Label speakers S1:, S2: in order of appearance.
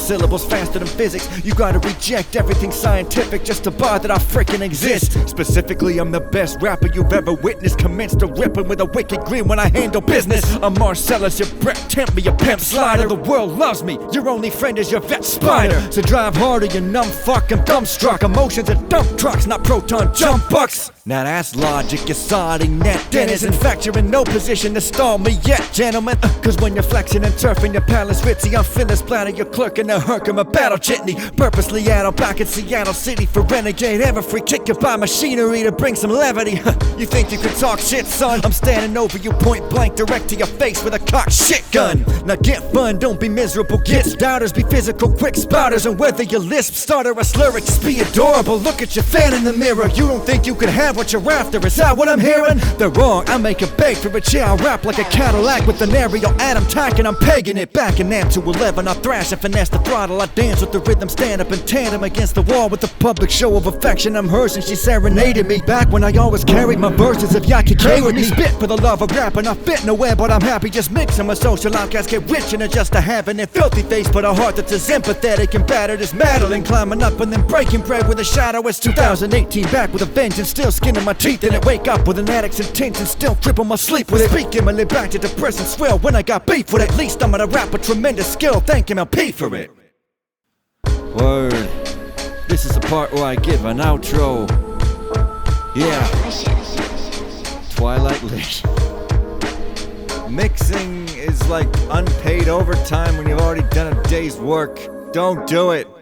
S1: syllables faster than physics. You gotta reject everything scientific just to bar that I frickin' exist. Specifically, I'm the best rapper you've ever witnessed. Commence to rippin' with a wicked grin when I handle business. I'm Marcellus, your Brett Temple, your pimp slider. The world loves me, your only friend is your vet spider. So drive harder, you numb fucking dumbstruck. Emotions are dump trucks, not proton jump bucks. Now that's logic, you're sodding that Dennis. In fact, you're in no position to stall me yet, gentlemen. Cause when you're flexing and turfing your palace ritzy, I'm finna splatter your clerk in the herc of my battle jitney. Purposely out back in Seattle City for renegade. Ever free kick you by machinery to bring some levity. You think you can talk shit, son? I'm standing over you point blank, direct to your face with a cocked shit gun. Now get fun, don't be miserable, get doubters, be physical quick spouters. And whether you lisp, stutter, or slur, just be adorable. Look at your fan in the mirror. You don't think you can have what you're after, is that what I'm hearing? They're wrong, I make a beg for a chair. I rap like a Cadillac with an aerial atom tack, and I'm pegging it back in amp to 11. I thrash and finesse the throttle, I dance with the rhythm, stand up in tandem against the wall with a public show of affection. I'm hers and she serenaded me back when I always carried my verses of Yaki K with me. Spit for the love of rap and I fit nowhere, but I'm happy just mixing my social outcasts get rich and just to having a filthy face, but a heart that's as empathetic and battered as Madeline. Climbing up and then breaking bread with a shadow. It's 2018, back with a vengeance, still skinning my teeth in it. Wake up with an addict's intention, still cripple my sleep with it. Speaking my lip back to depressing swell when I got beef with it. At least I'm gonna rap with tremendous skill, thank MLP for it. Word, this is the part where I give an outro. Yeah, Twilight Lich. Mixing is like unpaid overtime when you've already done a day's work. Don't do it.